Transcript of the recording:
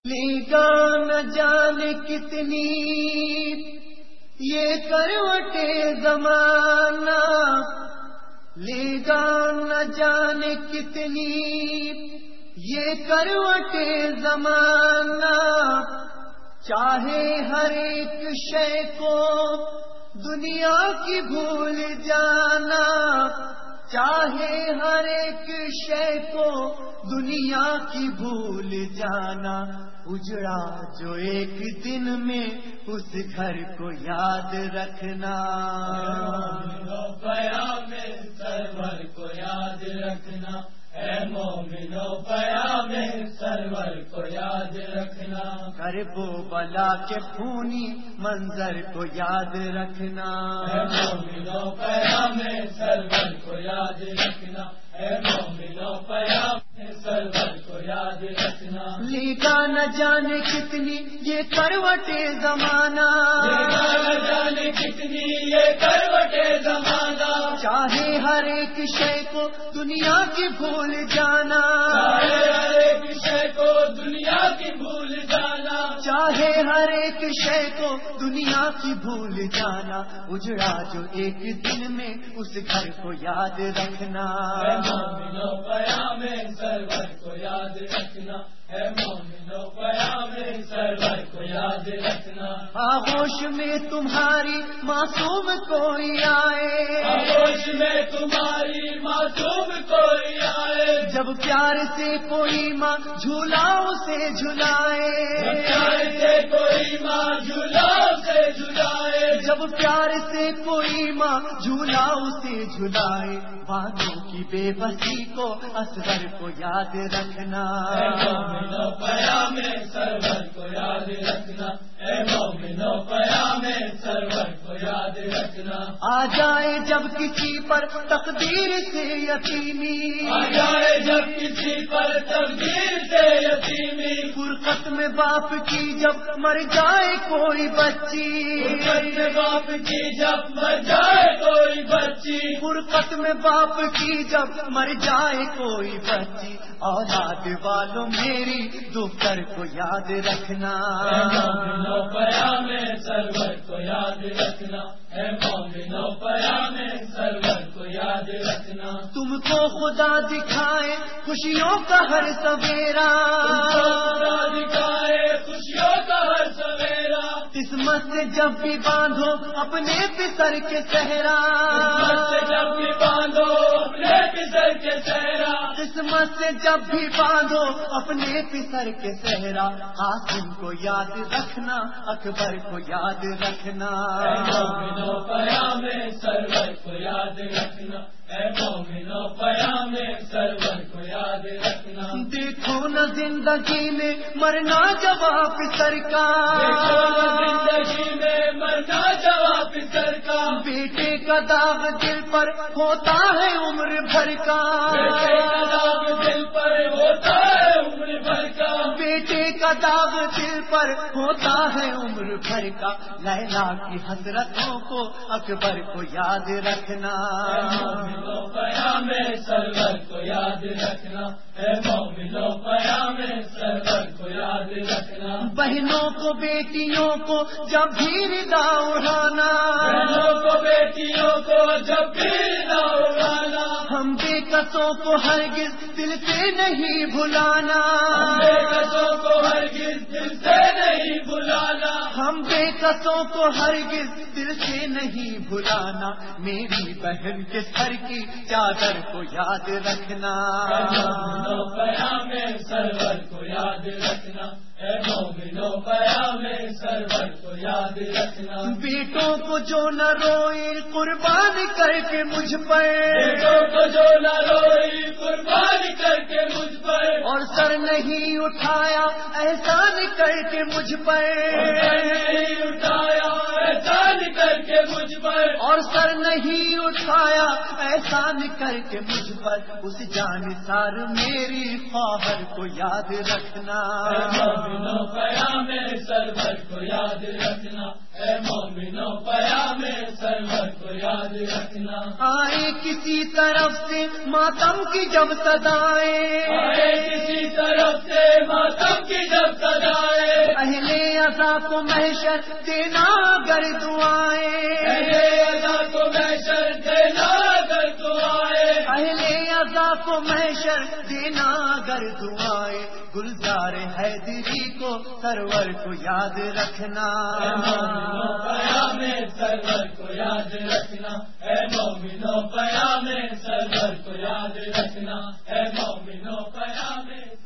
لیگا نہ جانے کتنی یہ کروٹے زمانہ، لیگا نہ جانے کتنی یہ کروٹے زمانہ، چاہے ہر ایک شے کو دنیا کی بھول جانا، چاہے ہر ایک شے کو دنیا کی بھول جانا، اجڑا جو ایک دن میں اس گھر کو یاد رکھنا، پیام سرور کو یاد رکھنا، اے مومنو پیام سرور کو یاد رکھنا، کرب و بلا کے خونی منظر کو یاد رکھنا، اے مومنو پیام سرور کو یاد رکھنا، اے مومنو پیام سرور کو یاد رکھنا، لیگا نہ جانے کتنی یہ کروٹے زمانہ، لیگا نہ جانے کتنی یہ کروٹے زمانہ، چاہے ہر ایک شے کو دنیا کی بھول جانا، چاہے ہر ایک شے کو دنیا کی بھول جانا، چاہے ہر ایک شے کو دنیا کی بھول جانا، اجڑا جو ایک دن میں اس گھر کو یاد رکھنا، اے مومنو پیام سرور کو یاد رکھنا، اے مومنو پیام سرور کو یاد رکھنا، آغوش میں تمہاری معصوم کوئی آئے، آغوش میں تمہاری معصوم کوئی آئے، جب پیار سے کوئی ماں جھولا اسے جھلائے، پیار سے کوئی ماں جھولا سے جھلائے، جب پیار سے کوئی ماں جھولا اسے جھلائے، باتوں کی بے بسی کو اصغر کو یاد رکھنا، اے مومنو پیام سرور کو یاد رکھنا، اے مومنو پیام سرور کو یاد رکھنا، آ جائے جب کسی پر تقدیر سے یتیمی، آ جائے جب کسی پر تقدیر سے یتیمی، فرقت میں باپ کی جب مر جائے کوئی بچی، فرقت میں باپ کی جب مر جائے کوئی بچی، فرقت میں باپ کی جب مر جائے کوئی بچی، اولاد والوں میری دختر کو یاد رکھنا، اے مومنو پیام سرور کو یاد رکھنا، اے مومنو پیام سرور کو یاد رکھنا، تم کو خدا دکھائے خوشیوں کا ہر سویرا، خدا دکھائے خوشیوں کا ہر سویرا، قسمت سے جب بھی باندھو اپنے پسر کے صحرا، قسمت سے جب بھی باندھو اپنے پسر کے صحرا، قسمت سے جب بھی باندھو اپنے پسر کے صحرا، قاسم کو یاد رکھنا، اکبر کو یاد رکھنا، اے مومنو پیام سرور کو یاد رکھنا، اے مومنو پیام سرور کو یاد رکھنا، دیکھو نہ زندگی میں مرنا جواب سر کا، دیکھو نہ زندگی میں مرنا جواب سر کا، بیٹے کا داغ دل پر ہوتا ہے عمر بھر کا، بیٹے کا داغ دل پر ہوتا ہے عمر بھر کا، بیٹے کا داغ دل پر ہوتا ہے عمر بھر کا، لیلا کی حسرتوں کو اکبر کو یاد رکھنا، اے مومنو پیام سرور کو یاد رکھنا، اے مومنو پیام سرور کو یاد رکھنا، بہنوں کو بیٹیوں کو جب بھی ردا اڑانا، بہنوں کو بیٹیوں کو جب بھی ردا اڑانا، ہم بے قصوں کو ہرگز دل سے نہیں بھلانا، بے قصوں کو ہرگز دل سے نہیں بھلانا، ہم بے قصوں کو ہرگز دل سے نہیں بھلانا، میری بہن کے سر کی چادر کو یاد رکھنا، اے مومنو پیام سرور کو یاد رکھنا، اے مومنو پیام سرور کو یاد رکھنا، بیٹوں کو جو نہ روئے قربان کر کے مجھ پر، بیٹوں کو جو نہ روئی قربان کر کے مجھ پر، اور سر نہیں اٹھایا احسان کر کے مجھ پر، نہیں اٹھایا احسان کر کے مجھ پر، اور سر نہیں اٹھایا احسان کر کے مجھ پر، اس جانثار میری خواہر کو یاد رکھنا، اے مومنو پیام سرور کو یاد رکھنا، اے مومنو پیام سرور کو یاد رکھنا، آئے کسی طرف سے ماتم کی جب صدائیں، آئے کسی طرف سے ماتم کی جب صدا عزا کو محشر دینا گر دعائیں، اہل عزا کو محشر دینا گر دعائیں، اہل عزا کو محشر دینا گر دعائیں، گلزار حیدری کو سرور کو یاد رکھنا، اے مومنو پیام سرور کو یاد رکھنا، اے مومنو پیام سرور کو یاد رکھنا، اے مومنو پیام